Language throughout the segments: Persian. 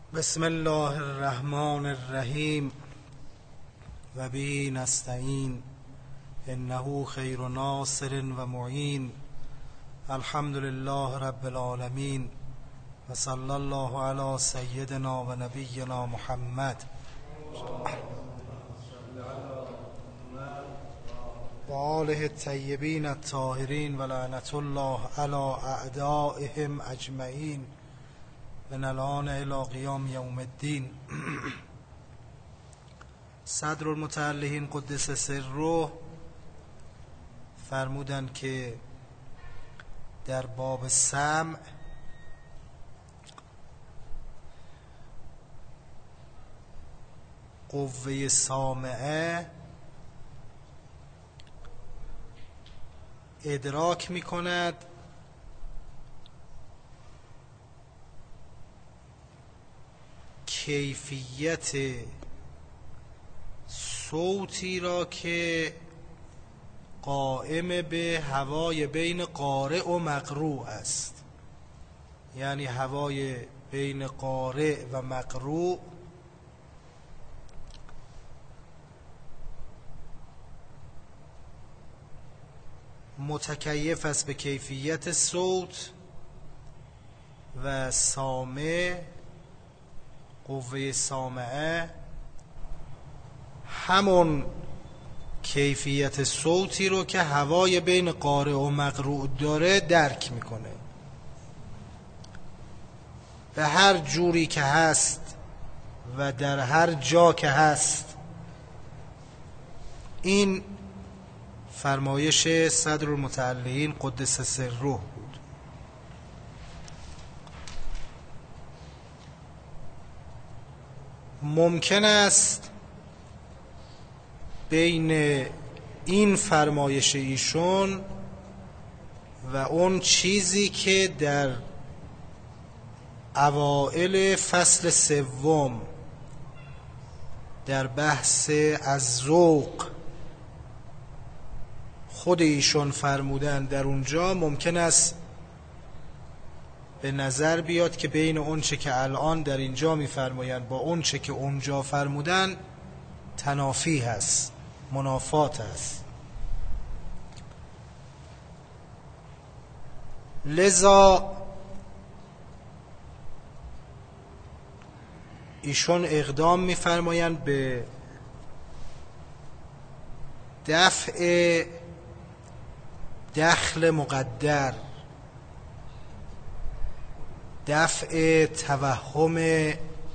بسم الله الرحمن الرحیم و به نستعین انه خیر ناصر و معین. الحمد لله رب العالمین و صلی الله علی سیدنا و نبینا محمد و آله الطیبین الطاهرین و لعنت الله علی اعدائهم اجمعین من الان الی قیام یوم الدین. صدر المتعلقین قدس سره فرمودند که در باب سمع قوه سامعه ادراک می کند کیفیت صوتی را که قائم به هوای بین قارئ و مقروء است، یعنی هوای بین قارئ و مقروء متکیف است به کیفیت صوت و سامع قوه سامعه همون کیفیت صوتی رو که هوای بین قارئ و مقروء داره درک میکنه به هر جوری که هست و در هر جا که هست. این فرمایش صدر المتعلقین قدس سره بود. ممکن است بین این فرمایش ایشون و اون چیزی که در اوائل فصل سوم در بحث از ذوق خود ایشون فرمودن، در اونجا ممکن است به نظر بیاد که بین اون چه که الان در اینجا می‌فرمایند با اون چه که اونجا فرمودن تنافی هست، منافات هست. لذا ایشون اقدام می‌فرمایند به دفع دخل مقدر، دفع توهم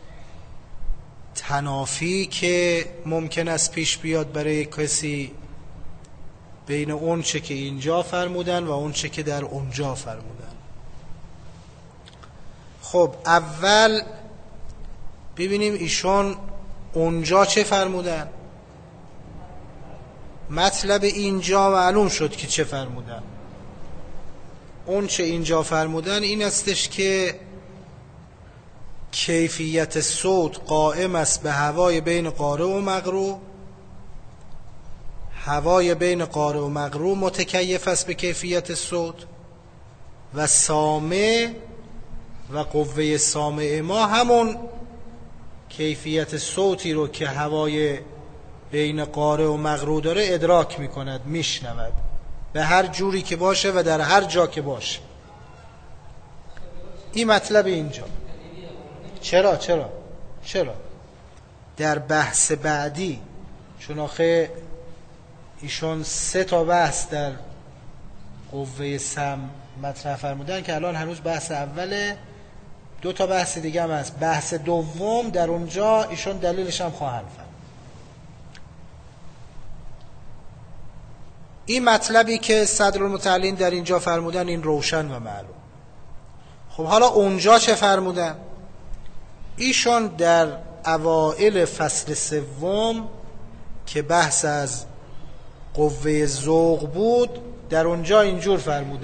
تنافی که ممکن است پیش بیاد برای کسی بین اون چه که اینجا فرمودن و اون چه که در اونجا فرمودن. خب اول ببینیم ایشون اونجا چه فرمودن. مطلب اینجا معلوم شد که چه فرمودن. اون چه اینجا فرمودن این استش که کیفیت صوت قائم است به هوای بین قارئ و مقروء، هوای بین قارئ و مقروء متکیف است به کیفیت صوت و سامع و قوه سامع ما همون کیفیت صوتی رو که هوای بین قارئ و مقروء داره ادراک میکند، میشنود به هر جوری که باشه و در هر جا که باشه. این مطلب اینجا. چرا در بحث بعدی، چون آخه ایشون 3 تا بحث در قوه سمع مطرح فرمودن که الان هنوز بحث اوله، 2 تا بحث دیگه هم هست. بحث دوم در اونجا ایشون دلیلش هم خواهند فرمود. این مطلبی که صدر المتعلقین در اینجا فرمودن این روشن و معلوم. خب حالا اونجا چه فرمودن؟ ایشون در اوائل فصل سوم که بحث از قوه ذوق بود در اونجا اینجور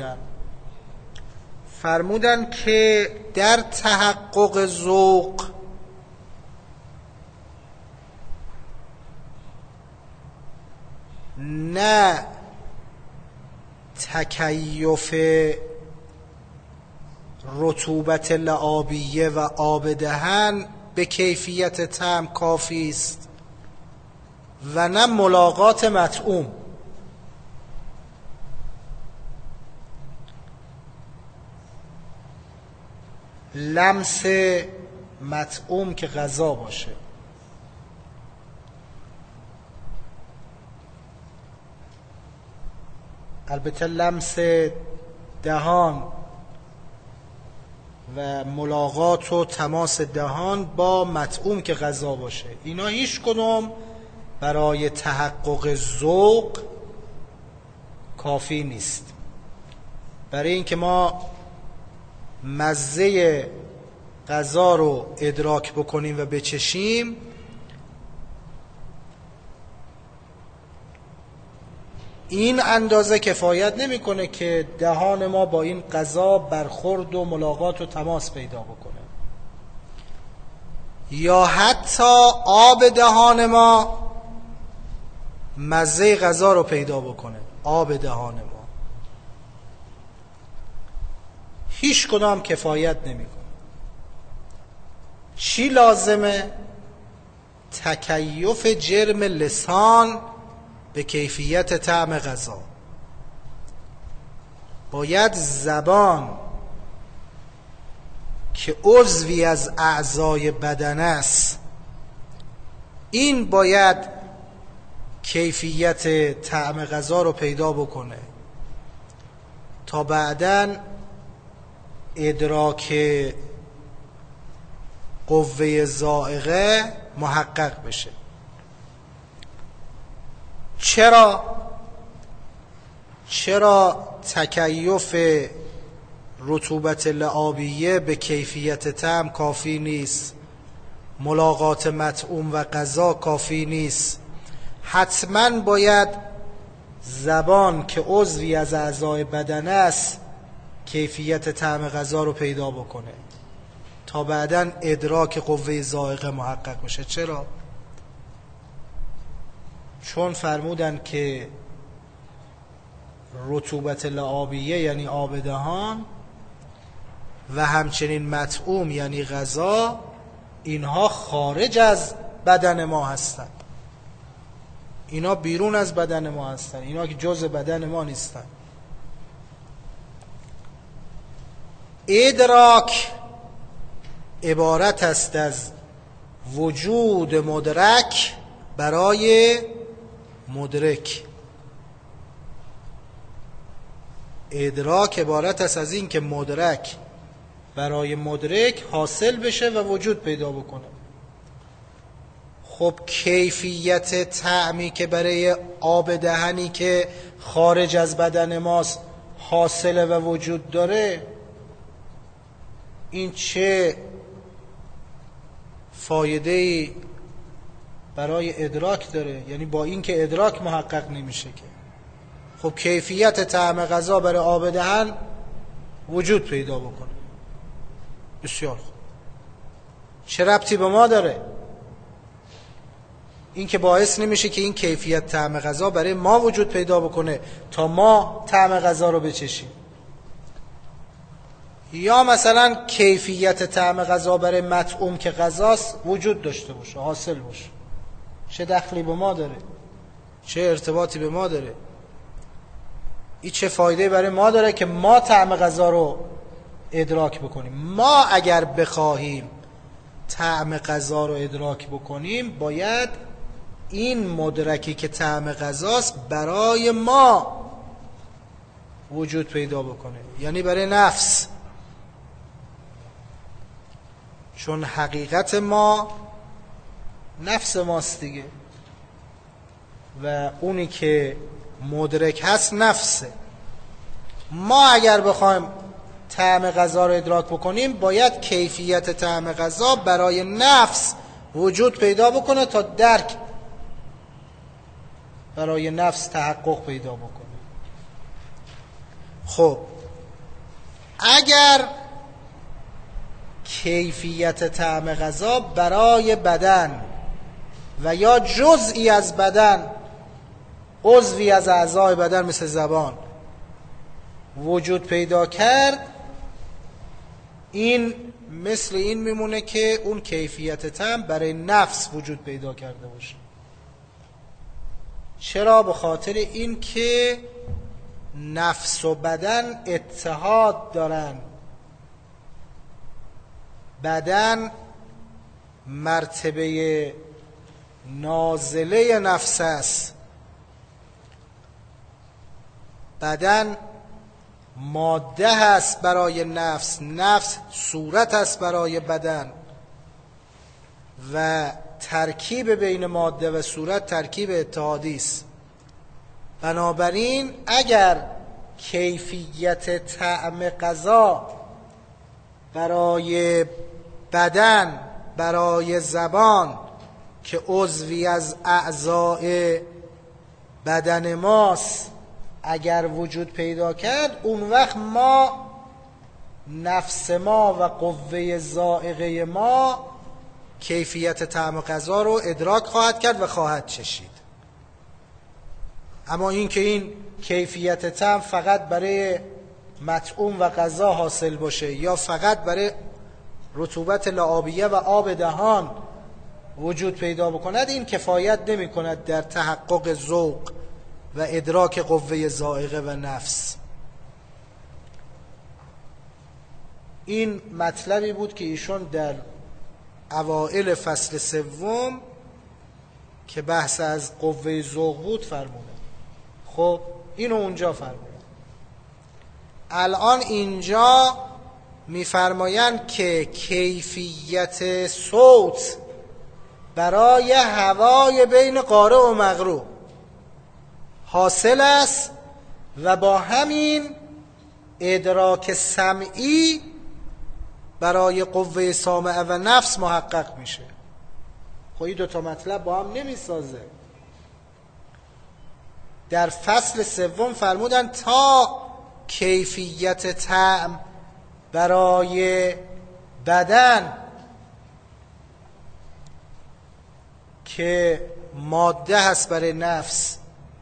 فرمودن که در تحقق ذوق نه تکیف رطوبت لعابیه و آب دهن به کیفیت طعم کافی است و نه ملاقات مطعوم. لمس مطعوم که غذا باشه، البته لمس دهان و ملاقات و تماس دهان با مطعوم که غذا باشه، اینا هیچ کدوم برای تحقق ذوق کافی نیست. برای اینکه ما مزه غذا رو ادراک بکنیم و بچشیم، این اندازه کفایت نمیکنه که دهان ما با این غذا برخورد و ملاقات و تماس پیدا بکنه، یا حتی آب دهان ما مزه غذا رو پیدا بکنه. آب دهان ما هیچ کدام کفایت نمیکنه. چی لازمه؟ تکیف جرم لسان به کیفیت طعم غذا. باید زبان که عضوی از اعضای بدن است، این باید کیفیت طعم غذا رو پیدا بکنه تا بعداً ادراک قوه ذائقه محقق بشه. چرا تکیف رطوبت لعابیه به کیفیت طعم کافی نیست، ملاقات مطعوم و غذا کافی نیست؟ حتما باید زبان که عضوی از اعضای بدن است کیفیت طعم غذا رو پیدا بکنه تا بعداً ادراک قوه ذائقه محقق بشه. چرا؟ چون فرمودن که رطوبت لعابیه یعنی آب دهان و همچنین مطعوم یعنی غذا، اینها خارج از بدن ما هستند، اینا بیرون از بدن ما هستند، اینا که جزء بدن ما نیستند. ادراک عبارت است از وجود مدرک برای مدرک. ادراک عبارت است از این که مدرک برای مدرک حاصل بشه و وجود پیدا بکنه. خب کیفیت طعمی که برای آب دهنی که خارج از بدن ماست حاصله و وجود داره، این چه فایده‌ای برای ادراک داره؟ یعنی با این که ادراک محقق نمیشه که. خب کیفیت طعم غذا برای آب دهن وجود پیدا بکنه. بسیار خوب. چه ربطی به ما داره؟ این که باعث نمیشه که این کیفیت طعم غذا برای ما وجود پیدا بکنه تا ما طعم غذا رو بچشیم. یا مثلا کیفیت طعم غذا برای مطعوم که غذاست وجود داشته باشه، حاصل باشه. چه دخلی به ما داره؟ چه ارتباطی به ما داره؟ این چه فایده برای ما داره که ما طعم غذا رو ادراک بکنیم؟ ما اگر بخواهیم طعم غذا رو ادراک بکنیم باید این مدرکی که طعم غذاست برای ما وجود پیدا بکنه، یعنی برای نفس. چون حقیقت ما نفس ماست دیگه و اونی که مدرک هست نفسه. ما اگر بخوایم طعم غذا رو ادراک بکنیم باید کیفیت طعم غذا برای نفس وجود پیدا بکنه تا درک برای نفس تحقق پیدا بکنه. خب اگر کیفیت طعم غذا برای بدن و یا جزئی از بدن، عضوی از اعضای بدن مثل زبان وجود پیدا کرد، این مثل این میمونه که اون کیفیت طعم برای نفس وجود پیدا کرده باشه. چرا؟ به خاطر این که نفس و بدن اتحاد دارن. بدن مرتبه نازله نفس است. بدن ماده هست برای نفس، نفس صورت است برای بدن و ترکیب بین ماده و صورت ترکیب اتحادی است. بنابراین اگر کیفیت طعم غذا برای بدن، برای زبان که عضوی از اعضای بدن ماست اگر وجود پیدا کرد، اون وقت ما نفس ما و قوه ذائقه ما کیفیت طعم غذا رو ادراک خواهد کرد و خواهد چشید. اما این که این کیفیت طعم فقط برای مطعوم و غذا حاصل باشه یا فقط برای رطوبت لعابیه و آب دهان وجود پیدا بکند، این کفایت نمی کند در تحقق ذوق و ادراک قوه ذائقه و نفس. این مطلبی بود که ایشون در اوائل فصل سوم که بحث از قوه ذوق بود فرموده. خب اینو اونجا فرموده. الان اینجا میفرمایند که کیفیت صوت برای هوای بین قارئ و مقروء حاصل است و با همین ادراک سمعی برای قوه سامعه و نفس محقق میشه. خب این دوتا مطلب با هم نمیسازه. در فصل سوم فرمودن تا کیفیت طعم برای بدن که ماده هست برای نفس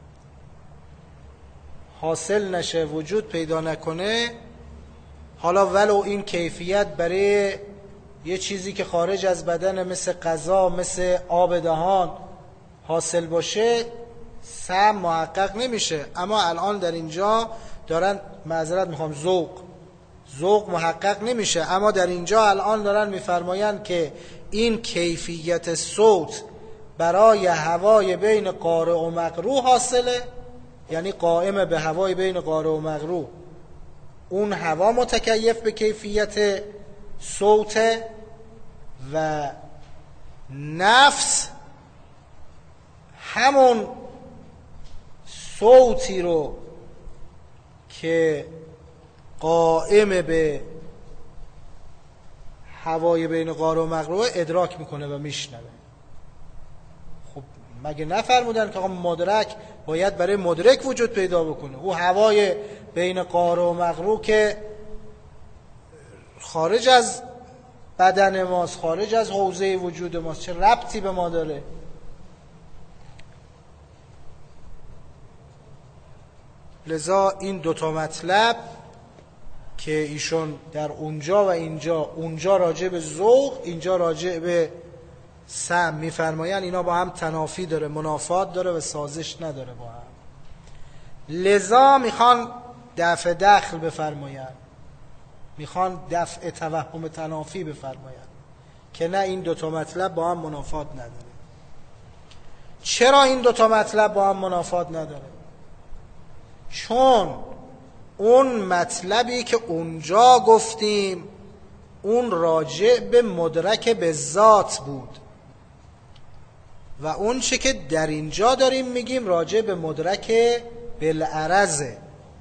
حاصل نشه، وجود پیدا نکنه، حالا ولو این کیفیت برای یه چیزی که خارج از بدن مثل غذا، مثل آب دهان حاصل باشه، سم محقق نمیشه. اما الان در اینجا دارن، معذرت میخوام، ذوق محقق نمیشه. اما در اینجا الان دارن میفرمایند که این کیفیت صوت برای هوای بین قارئ و مقروء حاصله، یعنی قائم به هوای بین قارئ و مقروء، اون هوا متکیف به کیفیت صوت و نفس همون صوتی رو که قائم به هوای بین قارئ و مقروء ادراک میکنه و میشنوه. خب مگه نفرمودن که مدرک باید برای مدرک وجود پیدا بکنه؟ او هوای بین قارئ و مقروء که خارج از بدن ماست، خارج از حوزه وجود ماست، چه ربطی به ما داره؟ لذا این دوتا مطلب که ایشون در اونجا و اینجا، اونجا راجع به ذوق، اینجا راجع به سمع میفرمایند، اینا با هم تنافی داره، منافات داره و سازش نداره با هم. لذا میخوان دفع دخل بفرمایند، میخوان دفع توهم تنافی بفرمایند که نه، این دوتا مطلب با هم منافات نداره. چرا این دوتا مطلب با هم منافات نداره؟ چون اون مطلبی که اونجا گفتیم اون راجع به مدرک به ذات بود و اون چه که در اینجا داریم میگیم راجع به مدرک بالعرضه.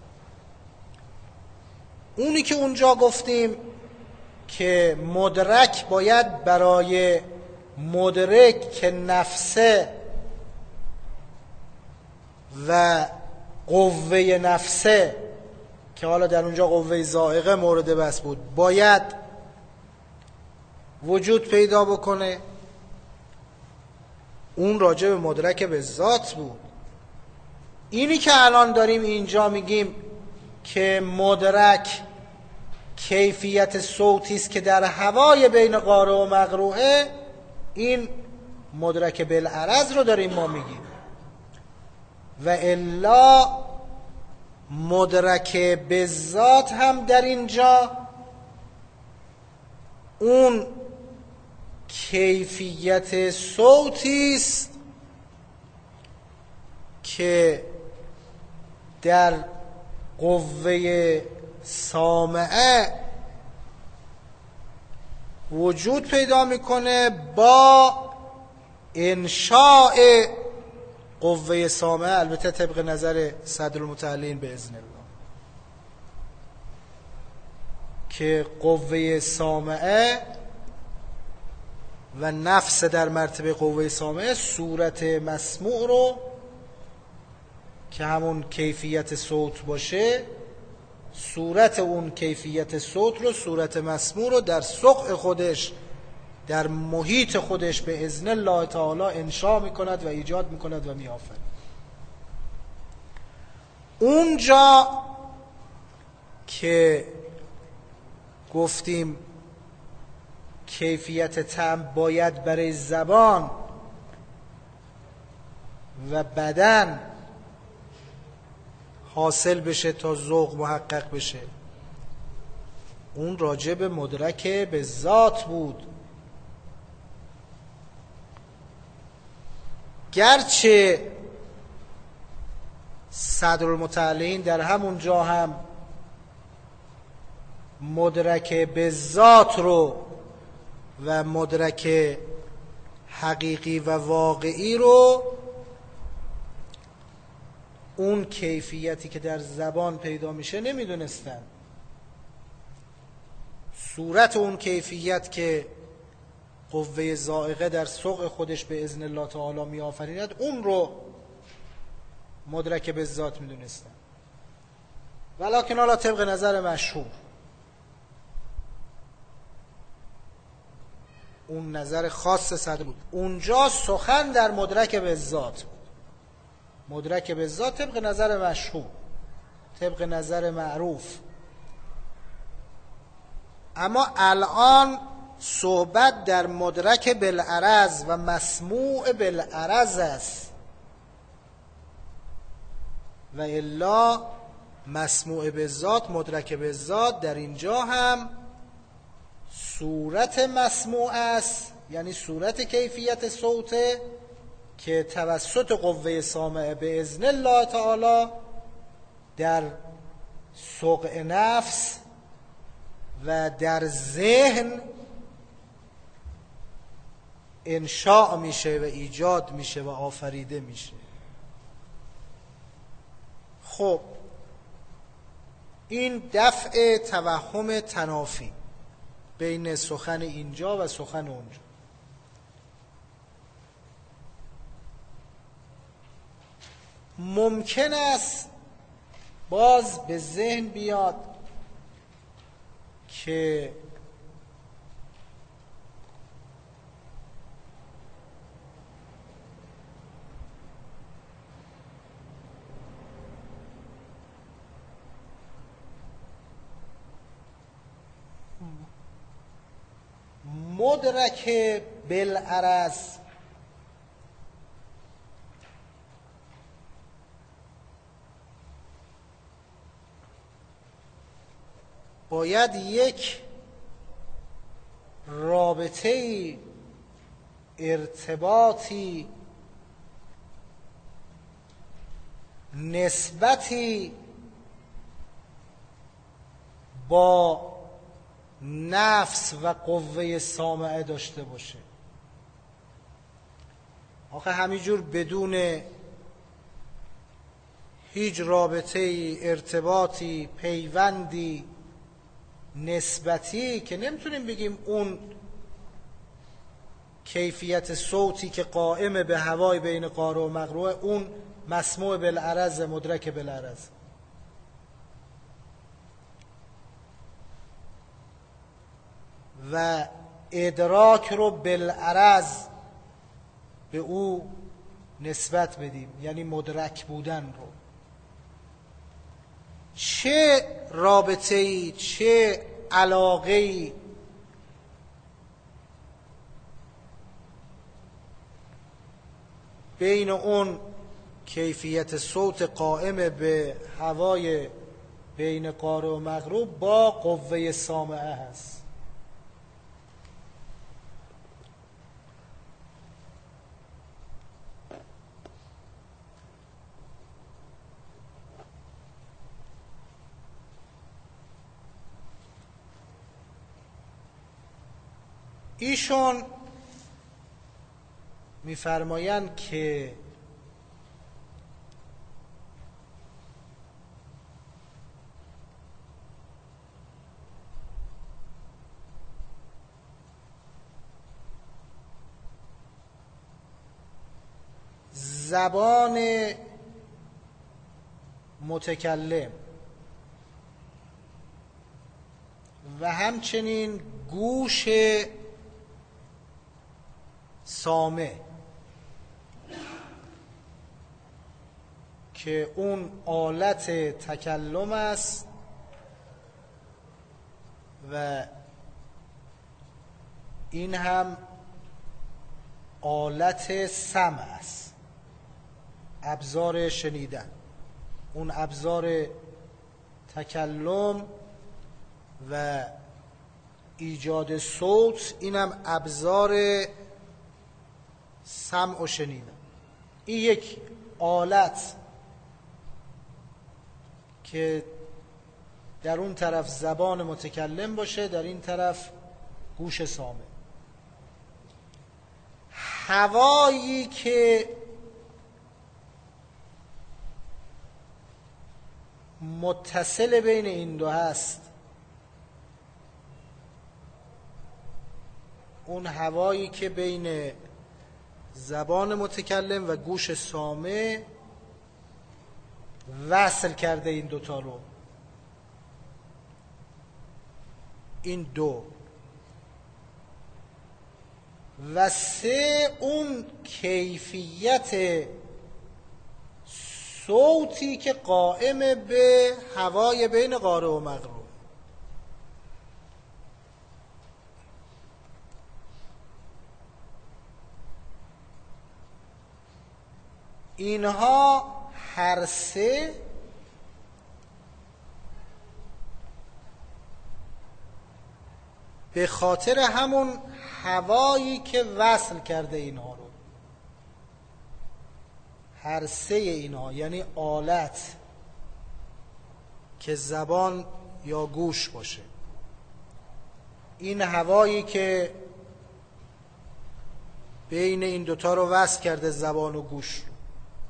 اونی که اونجا گفتیم که مدرک باید برای مدرک که نفسه و قوه نفسه که حالا در اونجا قوه ذائقه مورد بحث بود باید وجود پیدا بکنه، اون راجع به مدرک به ذات بود. اینی که الان داریم اینجا میگیم که مدرک کیفیت صوتی است که در هوای بین قارئ و مقروءه، این مدرک بالعرض رو داریم ما میگیم. و الا مدرک بالذات هم در اینجا اون کیفیت صوتی است که در قوه سامعه وجود پیدا میکنه با انشاء قوه سامعه، البته طبق نظر صدرالمتعلین باذن الله، که قوه سامعه و نفس در مرتبه قوه سامعه صورت مسموع رو که همون کیفیت صوت باشه، صورت اون کیفیت صوت رو، صورت مسموع رو در سقع خودش، در محیط خودش به اذن الله تعالی انشاء میکند و ایجاد میکند و میآفرید. اونجا که گفتیم کیفیت طعم باید برای زبان و بدن حاصل بشه تا ذوق محقق بشه، اون راجع به مدرک به ذات بود. گرچه صدرالمتعلین در همون جا هم مدرک به ذات رو و مدرک حقیقی و واقعی رو، اون کیفیتی که در زبان پیدا میشه نمیدونستن. صورت اون کیفیت که قوه ذائقه در سوق خودش به اذن الله تعالی می آفریند، اون رو مدرک به ذات می دونستن. ولکن حالا طبق نظر مشهور، اون نظر خاص صدر بود، اونجا سخن در مدرک به ذات بود. مدرک به ذات طبق نظر مشهور، طبق نظر معروف. اما الان صحبت در مدرک بالعرض و مسموع بالعرض است، و الا مسموع بالذات، مدرک بالذات در اینجا هم صورت مسموع است، یعنی صورت کیفیت صوت که توسط قوه سامعه به اذن الله تعالی در سقع نفس و در ذهن انشاء میشه و ایجاد میشه و آفریده میشه. خب این دفع توهم تنافی بین سخن اینجا و سخن اونجا. ممکن است باز به ذهن بیاد که مدرک بالعرض باید یک رابطه‌ای، ارتباطی، نسبتی با نفس و قوه سامعه داشته باشه. آخه همینجور بدون هیچ رابطه‌ای، ارتباطی، پیوندی نسبتی که نمیتونیم بگیم اون کیفیت صوتی که قائم به هوای بین قارئ و مقروء اون مسموع بالعرض، مدرک بالعرض. و ادراک رو بالعرض به او نسبت بدیم، یعنی مدرک بودن رو. چه رابطه‌ای، چه علاقه‌ای بین اون کیفیت صوت قائم به هوای بین قاره و مغروب با قوه سامعه هست. ایشون می‌فرمایند که زبان متکلم و همچنین گوش سامع که اون آلت تکلم است و این هم آلت سمع است، ابزار شنیدن. اون ابزار تکلم و ایجاد صوت، اینم ابزار سمع و شنیدن. این یک آلت که در اون طرف زبان متکلم باشه، در این طرف گوش سامع. هوایی که متصل بین این دو هست، اون هوایی که بین زبان متکلم و گوش سامع وصل کرده این دوتا رو، این دو. و سه، اون کیفیت صوتی که قائم به هوای بین قاره و مغروب. اینها هر سه به خاطر همون هوایی که وصل کرده اینها رو، هر سه اینها، یعنی آلت که زبان یا گوش باشه، این هوایی که بین این دوتا رو وصل کرده، زبان و گوش رو،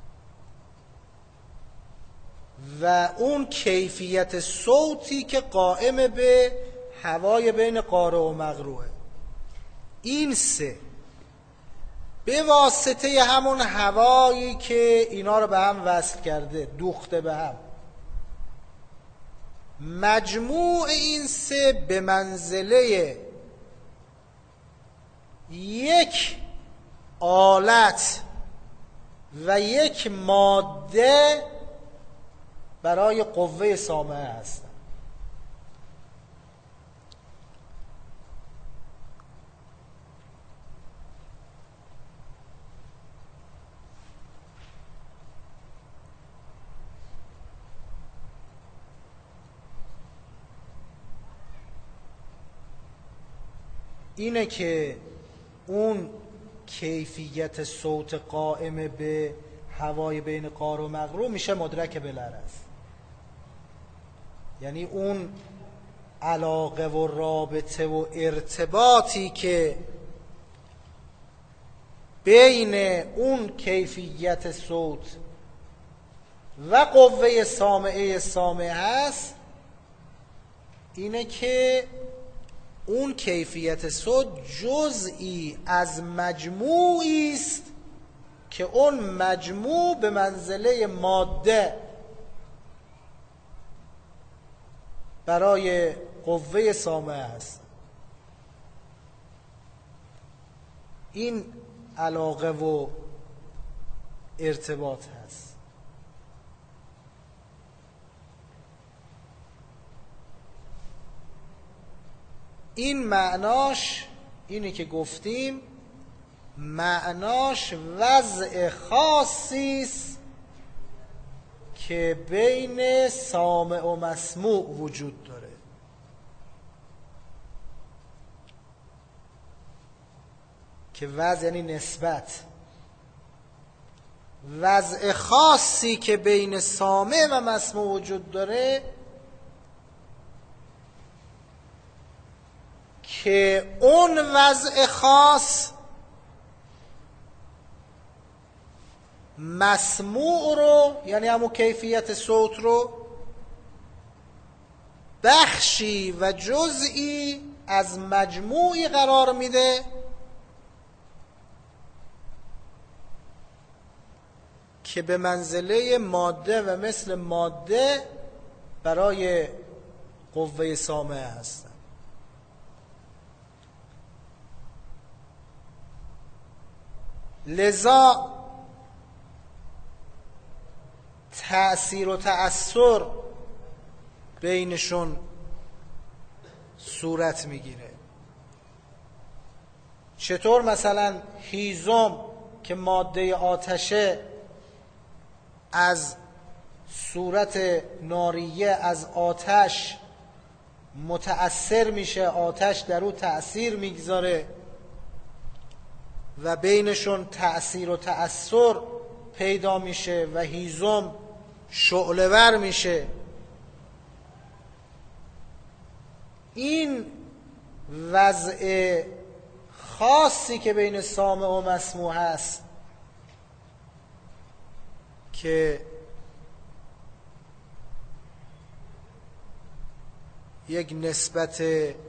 و اون کیفیت صوتی که قائم به هوای بین قاره و مغروبه، این سه به واسطه همون هوایی که اینا رو به هم وصل کرده، دوخته به هم، مجموع این سه به منزله یک آلت و یک ماده برای قوه سامعه هستند. اینه که اون کیفیت صوت قائم به هوای بین قاره و مغروب میشه مدرک بالعرض، یعنی اون علاقه و رابطه و ارتباطی که بین اون کیفیت صوت و قوه سامعه سامع هست، اینه که اون کیفیت صوت جزئی از مجموعی است که اون مجموع به منزله ماده برای قوه سامعه است. این علاقه و ارتباط هست. این معناش اینی که گفتیم، معناش وضع خاصی است که بین سامع و مسموع وجود داره. که وضع یعنی نسبت، وضع خاصی که بین سامع و مسموع وجود داره که اون وضع خاص مسموع رو، یعنی همون کیفیت صوت رو، بخشی و جزئی از مجموعی قرار میده که به منزله ماده و مثل ماده برای قوه سامعه هستن. لذا تأثیر و تأثر بینشون صورت میگیره. چطور مثلا هیزم که ماده آتشه از صورت ناریه از آتش متأثر میشه، آتش در او تأثیر میگذاره و بینشون تأثیر و تأثر پیدا میشه و هیزم شعله‌ور میشه. این وضع خاصی که بین سامع و مسموع هست که یک نسبت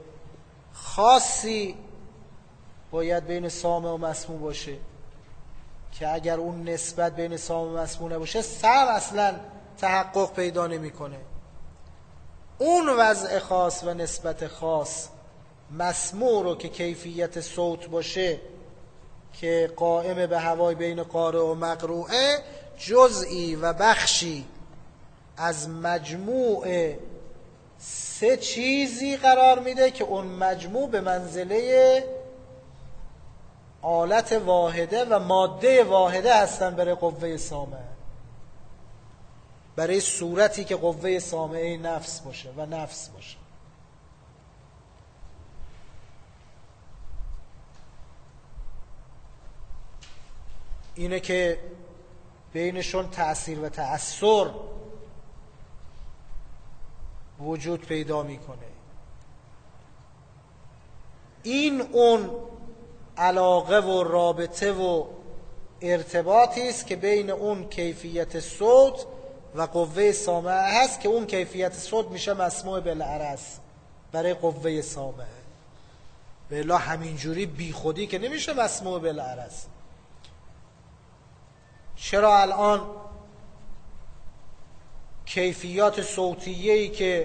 خاصی باید بین سامع و مسموع باشه که اگر اون نسبت بین سامع و مسموع نباشه سمع اصلا تحقق پیدا نمیکنه. اون وضع خاص و نسبت خاص مسموع رو که کیفیت صوت باشه که قائم به هوای بین قارئ و مقروءه، جزئی و بخشی از مجموع سه چیزی قرار میده که اون مجموع به منزله آلت واحده و ماده واحده هستن برای قوه سامعه، برای صورتی که قوه سامعه نفس باشه و نفس باشه. اینه که بینشون تأثیر و تأثر وجود پیدا میکنه. این اون علاقه و رابطه و ارتباطی است که بین اون کیفیت صوت و قوه سامعه هست که اون کیفیت صوت میشه مسموع بالعرض برای قوه سامعه. به الا همینجوری بی خودی که نمیشه مسموع بالعرض. چرا الان کیفیات صوتیه‌ای که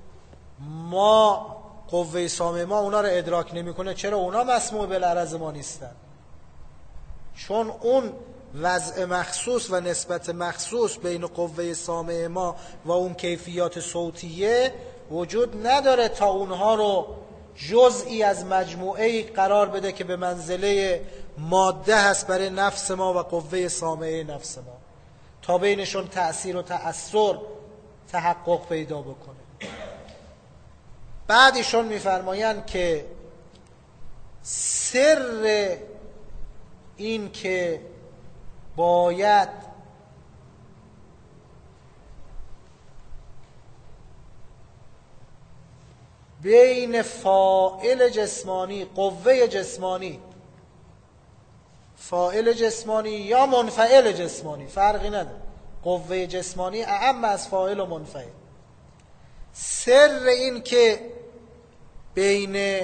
ما قوه سامع ما اونا رو ادراک نمیکنه، چرا اونا مسموع بالعرض ما نیستن؟ چون اون وضع مخصوص و نسبت مخصوص بین قوه سامع ما و اون کیفیات صوتیه وجود نداره تا اونها رو جزئی از مجموعه‌ای قرار بده که به منزله ماده هست برای نفس ما و قوه سامعه نفس ما، تا بینشون تأثیر و تأثر تحقق پیدا بکنه. بعد ایشون میفرمایند که سر این که باید بین فاعل جسمانی، قوه جسمانی، فاعل جسمانی یا منفعل جسمانی فرقی نداره، قوه جسمانی اعم از فاعل و منفعل، سر این که بین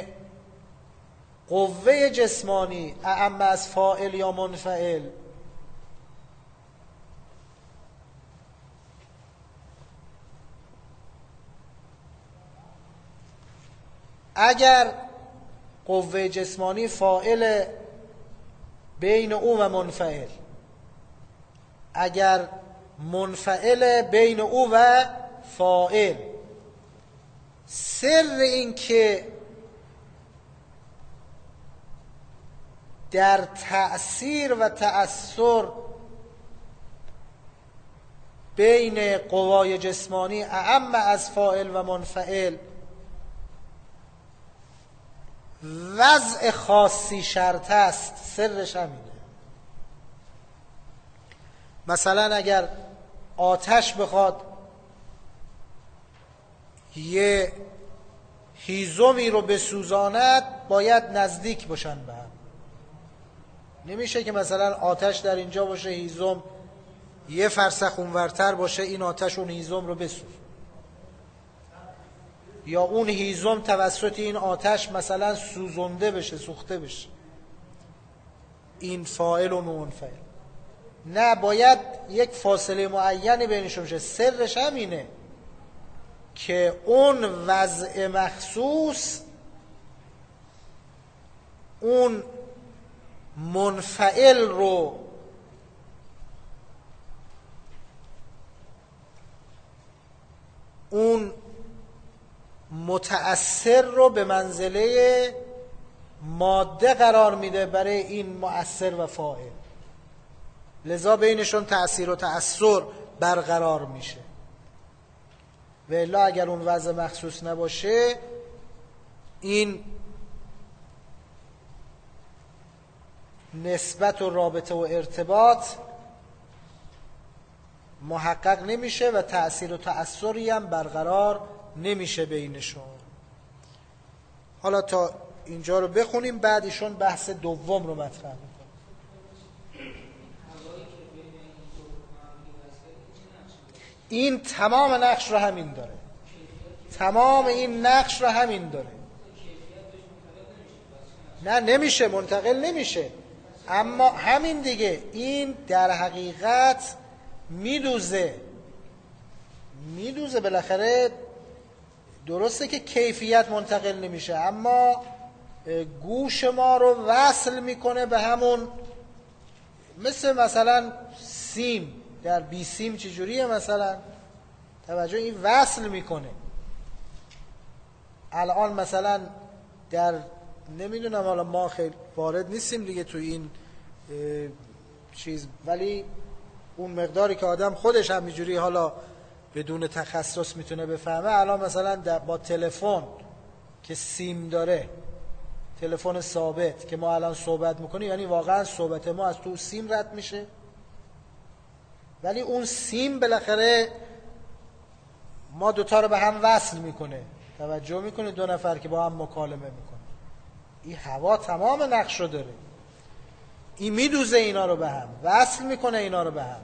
قوه جسمانی اعم از فاعل یا منفعل اگر قوه جسمانی فاعل بین او و منفعل، اگر منفعل بین او و فاعل، سر این که در تأثیر و تأثر بین قوای جسمانی اعم از فاعل و منفعل وضع خاصی شرط است. سرش همینه. مثلا اگر آتش بخواد یه هیزمی رو بسوزاند باید نزدیک باشن به هم. نمیشه که مثلا آتش در اینجا باشه هیزم یه فرسخ اونورتر باشه این آتش اون هیزم رو بسوزه، یا اون هیزم توسط این آتش مثلا سوزنده بشه، سوخته بشه. این فاعل و منفعل. نه، باید یک فاصله معینی بینشون باشه. سرش همینه که اون وضع مخصوص اون منفعل رو اون متأثر رو به منزله ماده قرار میده برای این مؤثر و فاعل. لذا بینشون تأثیر و تأثر برقرار میشه. و الا اگر اون وضع مخصوص نباشه این نسبت و رابطه و ارتباط محقق نمیشه و تأثیر و تأثری هم برقرار نمیشه بینشون. حالا تا اینجا رو بخونیم، بعد ایشون بحث دوم رو مطرح میکنه. این تمام نقش رو همین داره. تمام این نقش رو همین داره. نه نمیشه، منتقل نمیشه. اما همین دیگه، این در حقیقت میدوزه بالاخره. درسته که کیفیت منتقل نمیشه اما گوش ما رو وصل میکنه به همون. مثلا سیم در بی سیم چجوریه؟ مثلا توجه، این وصل میکنه. الان مثلا در نمیدونم، حالا ما خیلی وارد نیستیم دیگه تو این چیز، ولی اون مقداری که آدم خودش همینجوری حالا بدون تخصص میتونه بفهمه، الان مثلا با تلفن که سیم داره، تلفن ثابت که ما الان صحبت میکنیم، یعنی واقعا صحبت ما از تو سیم رد میشه، ولی اون سیم بالاخره ما دوتا رو به هم وصل میکنه. توجه میکنه دو نفر که با هم مکالمه میکنه. این هوا تمام نقش رو داره. این میدوزه اینا رو به هم، وصل میکنه اینا رو به هم.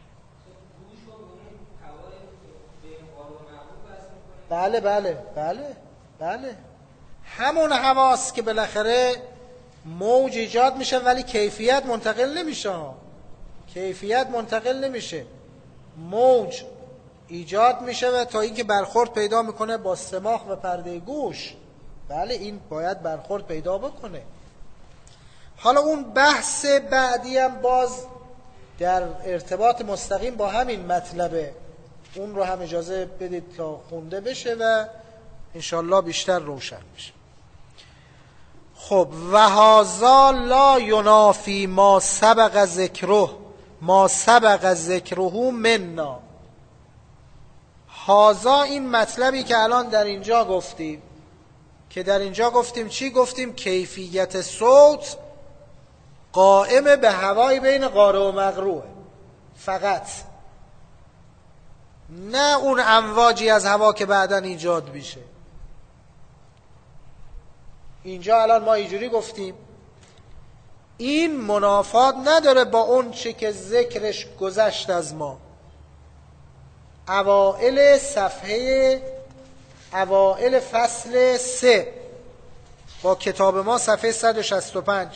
بله همون حواس که بالاخره موج ایجاد میشه ولی کیفیت منتقل نمیشه. کیفیت منتقل نمیشه، موج ایجاد میشه و تا اینکه برخورد پیدا میکنه با سماخ و پرده گوش. بله، این باید برخورد پیدا بکنه. حالا اون بحث بعدی هم باز در ارتباط مستقیم با همین مطلبه. اون رو هم اجازه بدید تا خونده بشه و انشالله بیشتر روشن بشه. خب، و هذا لا ینافی ما سبق ذکره منا. هذا، این مطلبی که الان در اینجا گفتیم، که در اینجا گفتیم چی؟ گفتیم کیفیت صوت قائم به هوای بین قاره و مقروه فقط، نه اون امواجی از هوا که بعداً ایجاد میشه. اینجا الان ما اینجوری گفتیم، این منافات نداره با اون چه که ذکرش گذشت از ما. اوائل فصل 3 با کتاب ما صفحه 165،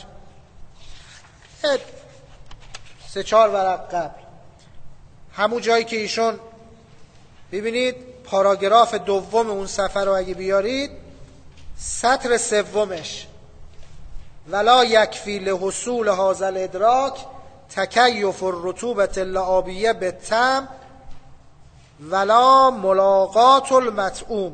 3-4 ورق قبل، همون جایی که ایشون ببینید پاراگراف دوم اون صفحه رو اگه بیارید، سطر سومش، ولا یکفی لحصول هذا الادراک تکیف الرطوبة اللعابیه بالطعم ولا ملاقات المطعوم.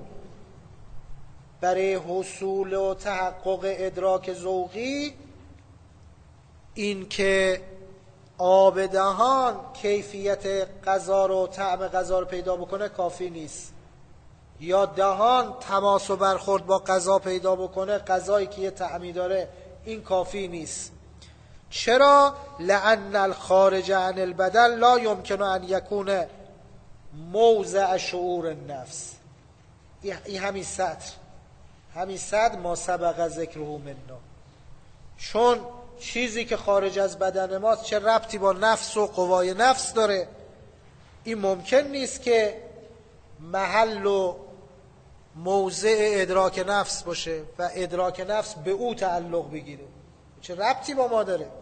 برای حصول و تحقق ادراک ذوقی این که آب دهان کیفیت غذا رو، طعم غذا رو پیدا بکنه کافی نیست، یا دهان تماس و برخورد با غذا پیدا بکنه، غذایی که یه طعمی داره، این کافی نیست. چرا؟ لأن الخارج عن البدن لا يمكن ان يكون موضع شعور النفس. این همین سطر ما سبق ذکره منا. چون چیزی که خارج از بدن ماست چه ربطی با نفس و قوای نفس داره؟ این ممکن نیست که محل و موضع ادراک نفس باشه و ادراک نفس به او تعلق بگیره. چه ربطی با ما داره؟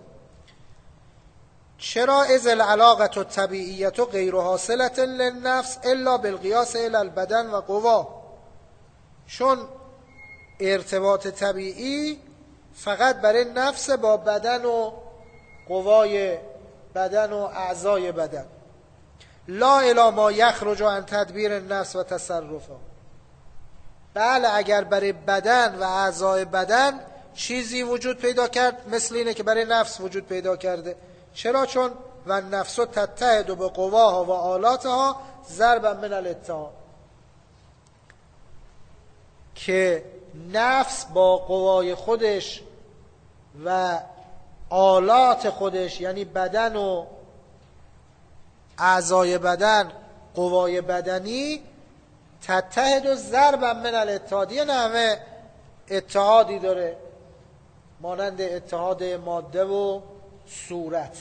چرا؟ اذ العلاقه الطبیعیه غیر حاصله للنفس الا بالقیاس الی البدن و قوا. چون ارتباط طبیعی فقط برای نفس با بدن و قوای بدن و اعضای بدن، لا الی ما یخرج عن تدبیر النفس و تصرفها. بله اگر برای بدن و اعضای بدن چیزی وجود پیدا کرد مثل اینه که برای نفس وجود پیدا کرده. چرا؟ چون و النفس تتحد به قواها و آلاتها ضربا من الاتحاد، که نفس با قوای خودش و آلات خودش، یعنی بدن و اعضای بدن، قوای بدنی، تتحد و ضربا من الاتحاد، یه نحوه اتحادی داره مانند اتحاد ماده و صورت.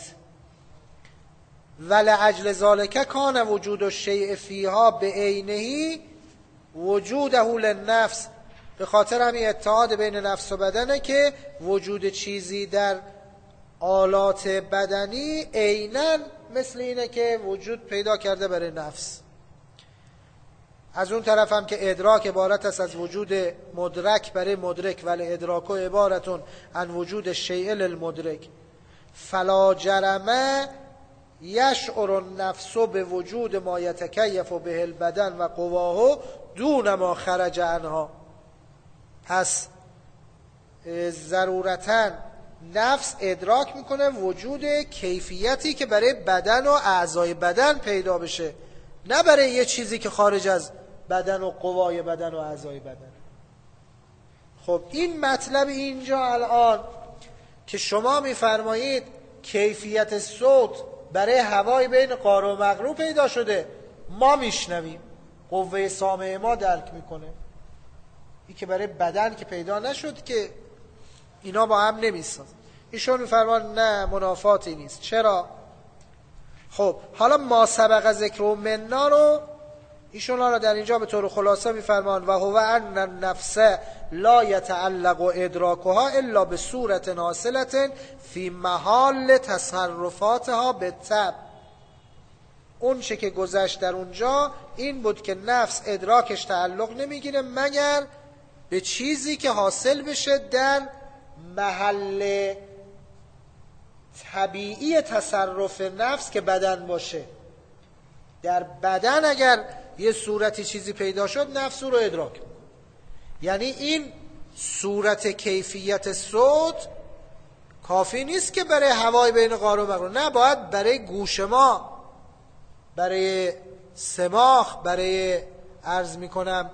ولعجل ذالک کان وجود الشیء فیها به عینه وجوده للنفس. به خاطر همین اتحاد بین نفس و بدنه که وجود چیزی در آلات بدنی عیناً مثل اینه که وجود پیدا کرده برای نفس. از اون طرف هم که ادراک عبارت است از وجود مدرک برای مدرک، ولی ادراک عبارتون عن وجود الشیء للمدرک. فلا جرم یشعر النفس به وجود ما یتکیف به البدن و قواه دون ما خرج عنها. پس ضرورتاً نفس ادراک میکنه وجود کیفیتی که برای بدن و اعضای بدن پیدا بشه، نه برای یه چیزی که خارج از بدن و قوای بدن و اعضای بدن. خب این مطلب اینجا الان که شما میفرمایید کیفیت صوت برای هوای بین قار و مقرو پیدا شده، ما میشنویم، قوه سامعه ما درک میکنه. این که برای بدن که پیدا نشد که اینا با هم نمیسازن. ایشون میفرمان نه، منافاتی نیست. چرا؟ خب حالا ما سبق ذکر و منا رو ایشون را در اینجا به طور خلاصه میفرمان و هو ان النفس لا يتعلق ادراکها الا به صورت حاصله فی محال تصرفاتها بالطبع. اون چه که گذشت در اونجا این بود که نفس ادراکش تعلق نمیگیره مگر به چیزی که حاصل بشه در محل طبیعی تصرف نفس که بدن باشه. در بدن اگر یه صورتی چیزی پیدا شد نفس رو ادراک میکنه. یعنی این صورت کیفیت صوت کافی نیست که برای هوای بین قار و مقرو، نه، باید برای گوش ما، برای سماخ، برای عرض میکنم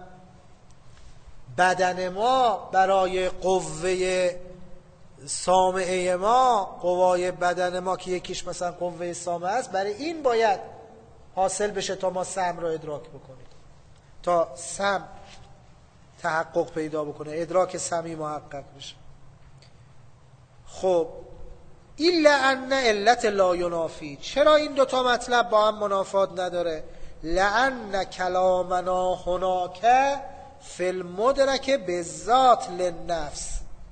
بدن ما، برای قوه سامعه ما، قوای بدن ما که یکیش مثلا قوه سامعه است، برای این باید حاصل بشه تا ما سمع را ادراک بکنیم، تا سمع تحقق پیدا بکنه، ادراک سمعی محقق بشه. خب الا ان علت لا ینافی. چرا این دوتا مطلب با هم منافات نداره؟ لان کلامنا هناک فی المدرک بالذات للنفس.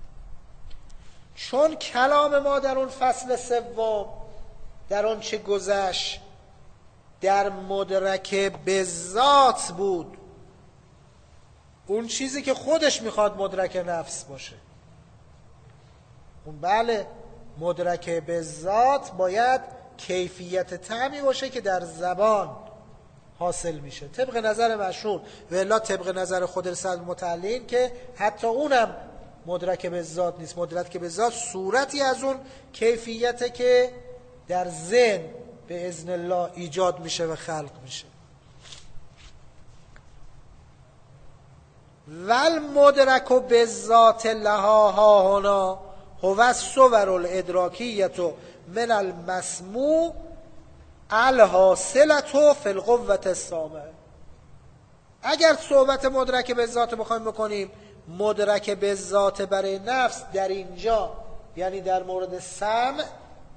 چون کلام ما در اون فصل سوم، در اون چه گذشت، در مدرک بالذات بود، اون چیزی که خودش میخواد مدرک نفس باشه. اون بله مدرک بالذات باید کیفیت طعمی باشه که در زبان حاصل میشه طبق نظر مشهور، و الا طبق نظر خود رسالت المتعلین که حتی اونم مدرک به ذات نیست. مدرک به ذات صورتی از اون کیفیته که در ذهن به اذن الله ایجاد میشه و خلق میشه. والمدرک بالذات لها ها هنا هو الصور الادراکیه من المسموع الحاصله فی القوة السامعه. اگر صحبت مدرک به ذات بخوایم بکنیم، مدرک به ذات برای نفس در اینجا یعنی در مورد سمع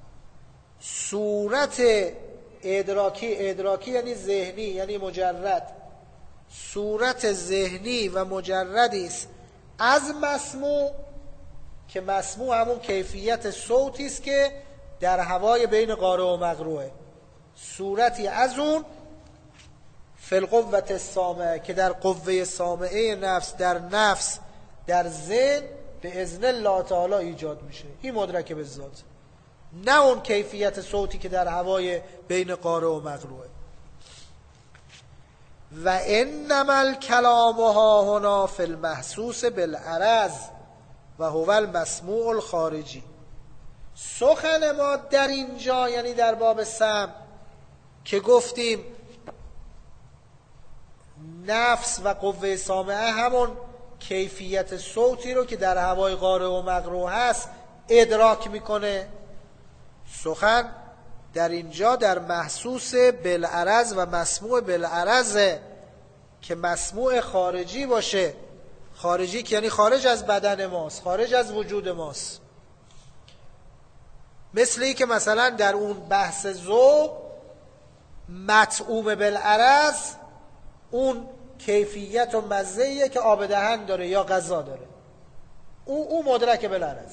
صورت ادراکی یعنی ذهنی، یعنی مجرد، صورت ذهنی و مجردی است از مسموع، که مسموع همون کیفیت صوتی است که در هوای بین قارئ و مقروءه، صورتی از اون فی القوة السامعه که در قوه سامعه نفس، در نفس، در ذهن به اذن الله تعالی ایجاد میشه. این مدرک به ذات، نه اون کیفیت صوتی که در هوای بین قارئ و مقروءه. و انما الکلام ها هنا فی المحسوس بالعرض و هو المسموع الخارجی. سخن ما در اینجا یعنی در باب سمع که گفتیم نفس و قوه سامعه همون کیفیت صوتی رو که در هوای قارئ و مقروء هست ادراک میکنه. سخن در اینجا در محسوس بالعرض و مسموع بالعرض که مسموع خارجی باشه. خارجی که یعنی خارج از بدن ماست، خارج از وجود ماست. مثل این که مثلا در اون بحث ذوق مطعوم بالعرض اون کیفیت و مزه‌ایه که آب دهن داره یا غذا داره، او مدرک بالعرض.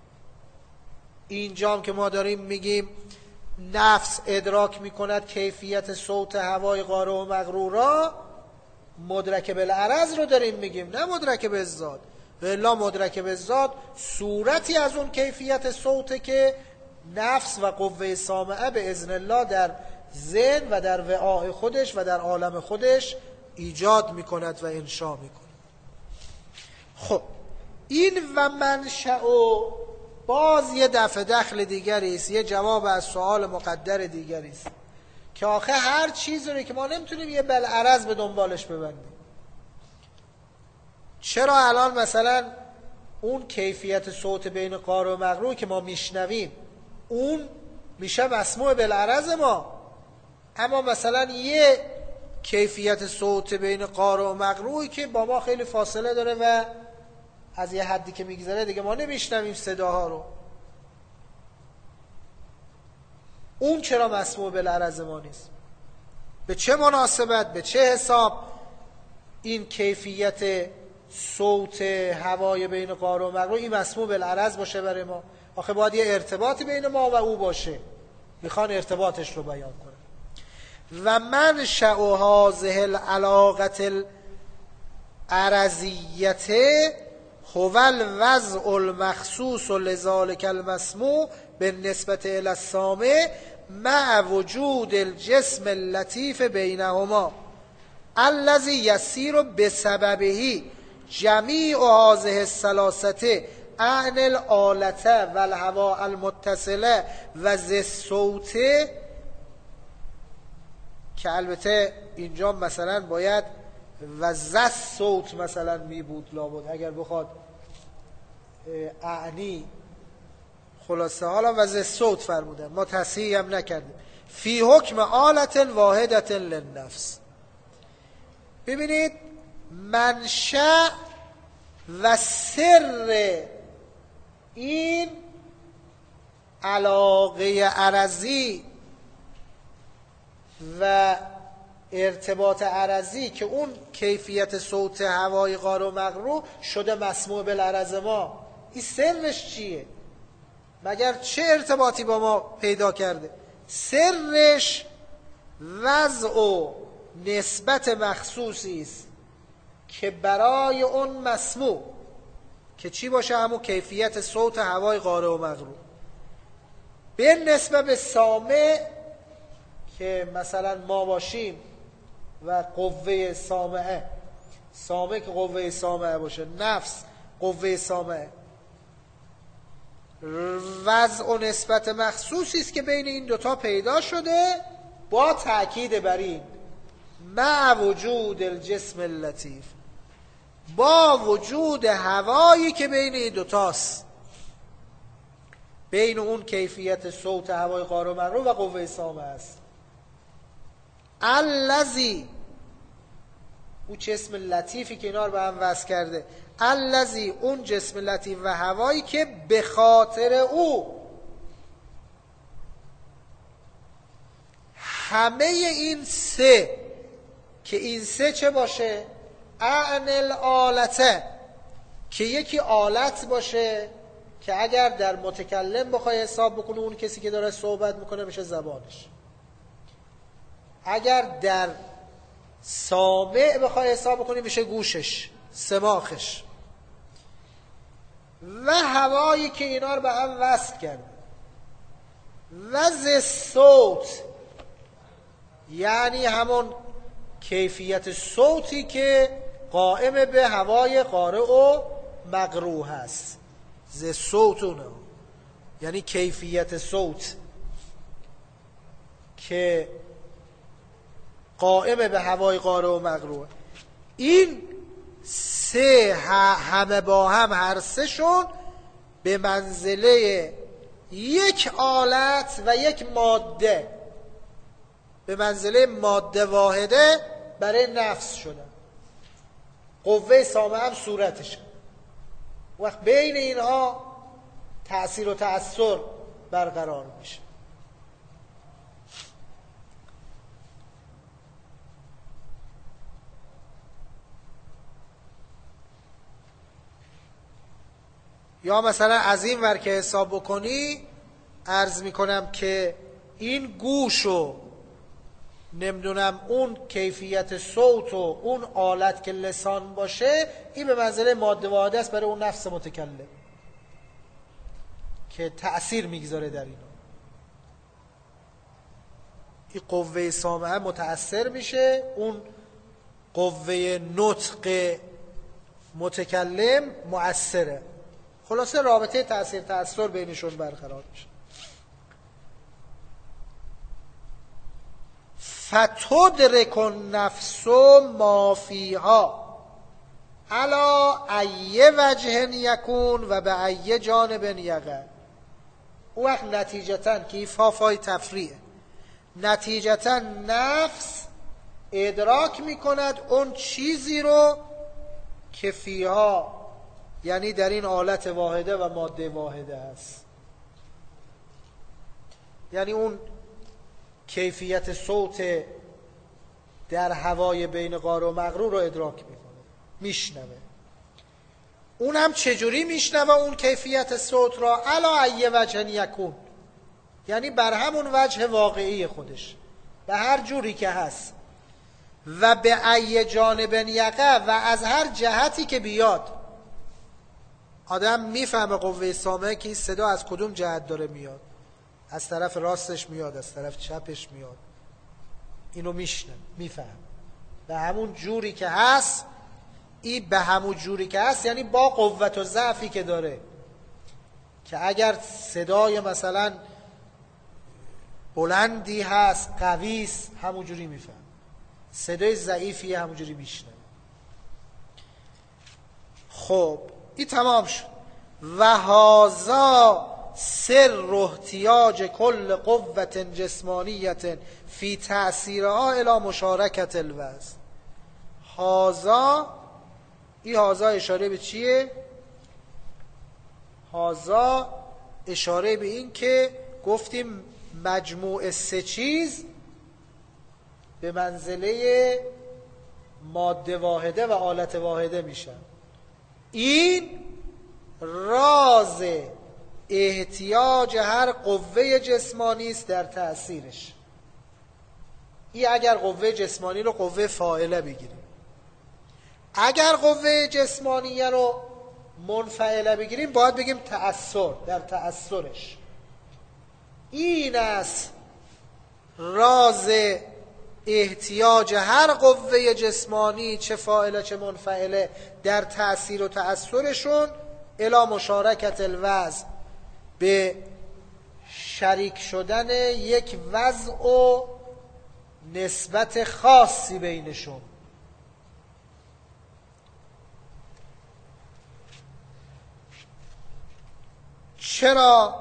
اینجام که ما داریم میگیم نفس ادراک میکند کیفیت صوت هوای قارئ و مقروء را، مدرک بالعرض رو داریم میگیم، نه مدرک بالذات. والا مدرک بالذات صورتی از اون کیفیت صوت که نفس و قوه سامعه به اذن الله در ذهن و در وعاء خودش و در عالم خودش ایجاد میکند و انشا میکند. خب این و منشأ و باز یه دفعه دخل دیگری است، یه جواب از سوال مقدر دیگری است که آخه هر چیزی رو که ما نمیتونیم یه بالعرض به دنبالش ببندیم. چرا الان مثلا اون کیفیت صوت بین قارئ و مقروء که ما میشنویم اون میشه مسموع بالعرض ما، اما مثلا یه کیفیت صوت بین قارئ و مقروء که با ما خیلی فاصله داره و از یه حدی که میگذره دیگه ما نمیشنویم صداها رو، اون چرا مسموع بالعرض ما نیست؟ به چه مناسبت، به چه حساب این کیفیت صوت هوای بین قارئ و مقروء این مسموع بالعرض باشه برای ما؟ آخه باید یه ارتباطی بین ما و او باشه. میخوان ارتباطش رو بیان کنه. و منشأ هذه العلاقة العرضیة هو الوضع المخصوص لذلك المسموع بالنسبة الى السامع مع وجود الجسم اللطيف بينهما الذي يسير بسببه جميع هذه الثلاثة عن الآلة والهواء المتصلة و ذی الصوت، که البته اینجا مثلا باید و ذی صوت مثلا می بود لابد اگر بخواد اعنی، خلاصه حالا و ذی صوت فرمودن، ما تصحیح هم نکردیم. فی حکم آلت واحدة للنفس. ببینید منشأ و سر این علاقه عرضی و ارتباط عرضی که اون کیفیت صوت هوای قارئ و مقروء شده مسموع بالعرض ما، این سرش چیه؟ مگر چه ارتباطی با ما پیدا کرده؟ سرش وضع و نسبت مخصوصی است که برای اون مسموع که چی باشه؟ همون کیفیت صوت هوای قارئ و مقروء به نسبت به سامع که مثلا ما باشیم و قوه سامعه، سامع که قوه سامعه باشه، نفس قوه سامعه. وضع و نسبت مخصوصی است که بین این دوتا پیدا شده، با تأکید بر این مع وجود الجسم اللطیف، با وجود هوایی که بین این دوتاست، بین اون کیفیت صوت هوای قار و مقرو و قوه سامعه است. الذی، اون جسم لطیفی که اینا رو به هم وصل کرده، الذی، اون جسم لطیف و هوایی که به خاطر او همه این سه، که این سه چه باشه؟ اعنی الآلته، که یکی آلت باشه که اگر در متکلم بخوای حساب بکنه اون کسی که داره صحبت میکنه میشه زبانش، اگر در سامع بخوای حساب بکنی میشه گوشش، سماخش، و هوایی که اینا رو به هم وصل کرده. و ز صوت، یعنی همون کیفیت صوتی که قائم به هوای قارئ و مقروء هست. ز صوت اونه، یعنی کیفیت صوت که قائم به هوای قارئ و مقروء. این سه همه با هم، هر سه شون به منزله یک آلت و یک ماده، به منزله ماده واحده برای نفس شدن. قوه سامعه هم صورتشه. وقت بین اینها تأثیر و تأثر برقرار میشه. یا مثلا از این ور که حساب بکنی، عرض میکنم که این گوش و نمیدونم اون کیفیت صوت و اون آلت که لسان باشه، این به منزله ماده واحده است برای اون نفس متکلم که تأثیر میگذاره در اینا. این قوه سامعه متأثر میشه، اون قوه نطق متکلم مؤثره. خلاصه رابطه تأثیر تأثیر بینشون برقرار میشه. فتدرک النفس ما فیها علی ای وجه یکون و به ای جانب یقع. اون وقت نتیجتاً که این فافای تفریعه، نتیجتاً نفس ادراک میکند اون چیزی رو که فیها، یعنی در این آلت واحده و ماده واحده است. یعنی اون کیفیت صوت در هوای بین قارئ و مقروء رو ادراک میکنه، میشنوه. اون هم چجوری میشنوه اون کیفیت صوت را؟ علی ای وجه یکون، یعنی بر همون وجه واقعی خودش، به هر جوری که هست، و به ای جانب یقع، و از هر جهتی که بیاد. آدم میفهمه قوه سامعه که این صدا از کدوم جهت داره میاد، از طرف راستش میاد، از طرف چپش میاد، اینو میفهم به همون جوری که هست. این به همون جوری که هست یعنی با قوت و ضعفی که داره، که اگر صدای مثلا بلندی هست، قوی است، همون جوری میفهم. صدای ضعیفی همون جوری میشنوه. خب این تمام شد. و هذا سر احتیاج کل قوت جسمانیت فی تأثیرها الی مشارکت الوزن. هذا، این هذا اشاره به چیه؟ هذا اشاره به این که گفتیم مجموع سه چیز به منزله ماده واحده و آلت واحده میشن. این راز احتیاج هر قوه جسمانی است در تأثیرش. این اگر قوه جسمانی رو قوه فاعله بگیریم، اگر قوه جسمانیه رو منفعله بگیریم باید بگیم تأثیر، در تأثیرش. این است راز احتیاج هر قوه جسمانی چه فاعله چه منفعله در تأثیر و تأثرشون الی مشارکت الوضع، به شریک شدن یک وضع و نسبت خاصی بینشون. چرا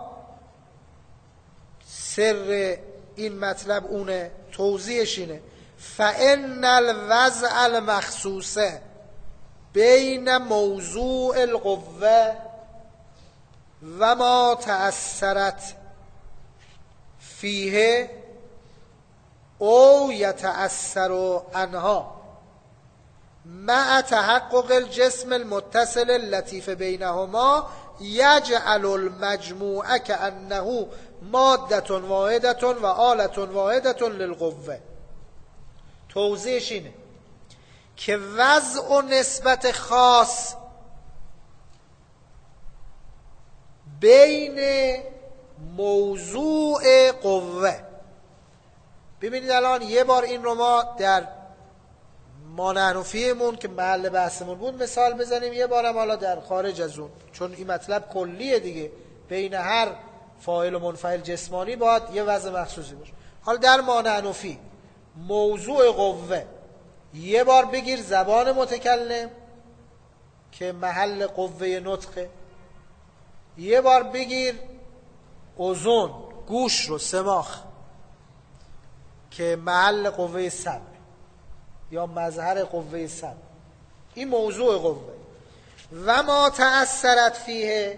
سر این مطلب اونه؟ توضیحش اینه: فإن الوضع المخصوص بین موضوع القوه و ما تأثرت فیه او یتأثر عنها مع تحقق الجسم المتصل اللطیف بینهما یجعل المجموع کأنه ماده واحده و آلة واحده للقوه. توضیحش اینه که وضع و نسبت خاص بین موضوع قوه. ببینید الان یه بار این رو ما در مانعنفیمون که محل بحثمون بود مثال بزنیم، یه بارم حالا در خارج از اون، چون این مطلب کلیه دیگه، بین هر فاعل و منفعل جسمانی باید یه وضع مخصوصی باشه. حالا در مانعنفی موضوع قوه یه بار بگیر زبان متکلم که محل قوه نطقه، یه بار بگیر اذن گوش رو سماخ که محل قوه سمع یا مظهر قوه سمع، این موضوع قوه. و ما تأثرت فیه،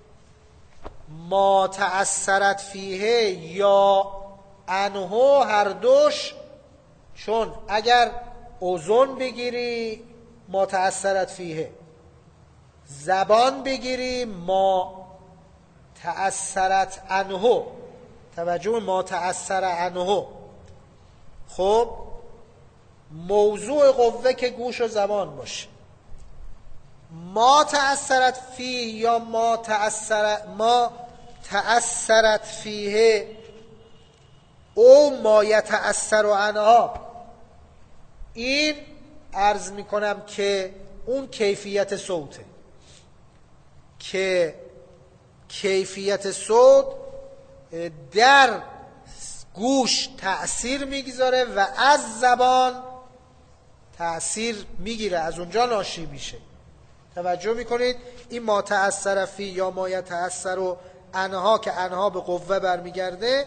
ما تأثرت فیه یا انه هر دوش، چون اگر اذن بگیری ما تأثرت فیه، زبان بگیری ما تأثرت عنه، توجه ما تأثر عنه، خب موضوع قوه که گوش و زبان باشه. ما تأثرت فیه یا ما تأثرت فیه او ما یتأثر عنها، این عرض میکنم که اون کیفیت صوته که کیفیت صوت در گوش تأثیر میگذاره و از زبان تأثیر میگیره، از اونجا ناشی میشه. توجه میکنید این ما تأثر فی یا ما یتأثر و عنها که عنها به قوه برمیگرده،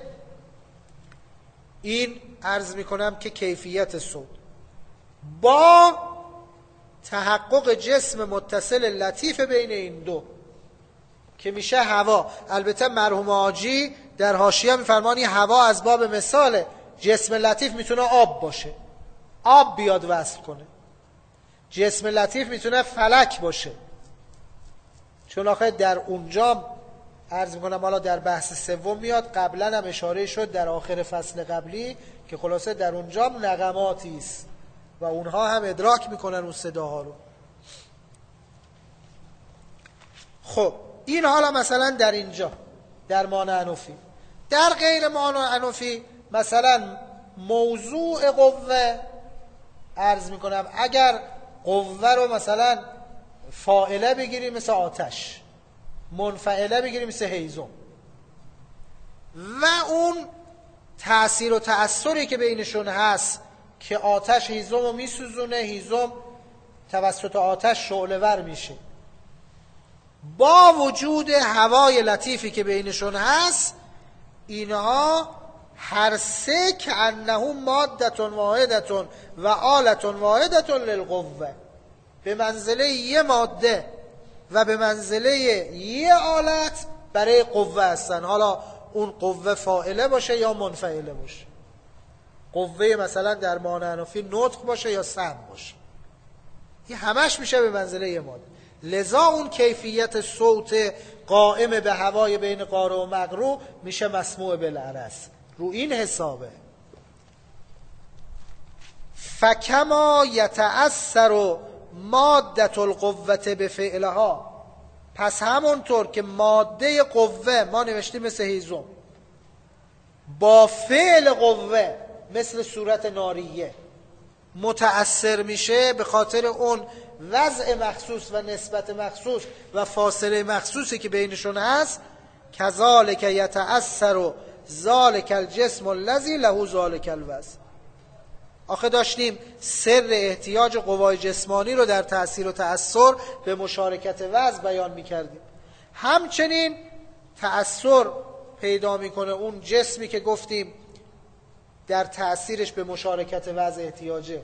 این عرض میکنم که کیفیت صوت با تحقق جسم متصل لطیف بین این دو که میشه هوا. البته مرحوم حاجی در حاشیه میفرمانی هوا از باب مثال، جسم لطیف میتونه آب باشه، آب بیاد وصل کنه. جسم لطیف میتونه فلک باشه، چون آخه در اونجا عرض میکنم حالا در بحث سوم میاد، قبلا هم اشاره شد در آخر فصل قبلی که خلاصه در اونجا نغماتی است و اونها هم ادراک میکنن اون صداها رو. خب این حالا مثلا در اینجا در مانعنفی. در غیر مانعنفی مثلا موضوع قوه عرض میکنم اگر قوه رو مثلا فاعله بگیریم مثل آتش، منفعله بگیریم مثل هیزم، و اون تأثیر و تأثری که بینشون هست که آتش هیزم رو میسوزونه، هیزم توسط آتش شعله ور میشه، با وجود هوای لطیفی که بینشون هست، اینها هر سه که انه ماده واحده و آلة واحده للقوه، به منزله یه ماده و به منزله یه آلت برای قوه هستن. حالا اون قوه فاعله باشه یا منفعله باشه، قوه مثلا در مانعنفی نطق باشه یا سمع باشه، این همش میشه به منزله یه ماده. لذا اون کیفیت صوت قائم به هوای بین قارئ و مقروء میشه مسموع بالعرض. رو این حسابه. فکما یتأثر ماده القوة بفعلها، پس همونطور که ماده قوه ما نوشتیم مثل هیزم با فعل قوه مثل صورت ناریه متأثر میشه به خاطر اون وضع مخصوص و نسبت مخصوص و فاصله مخصوصی که بینشون هست. کذالک یتأثر ذالک الجسم الذی له ذالک الوزن. آخه داشتیم سر احتیاج قوای جسمانی رو در تأثیر و تأثر به مشارکت وزن بیان میکردیم. همچنین تأثر پیدا میکنه اون جسمی که گفتیم در تأثیرش به مشارکت وزن احتیاجه.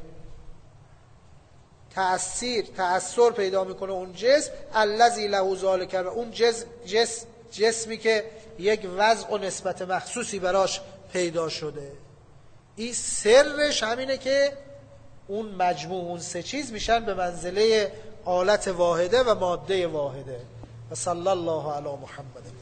تأثر پیدا میکنه اون جسم الذی له ذالک، اون جسمی که یک وضع و نسبت مخصوصی براش پیدا شده. این سرش همینه که اون مجموع اون سه چیز میشن به منزله آلت واحده و ماده واحده. و صلی الله علی محمد.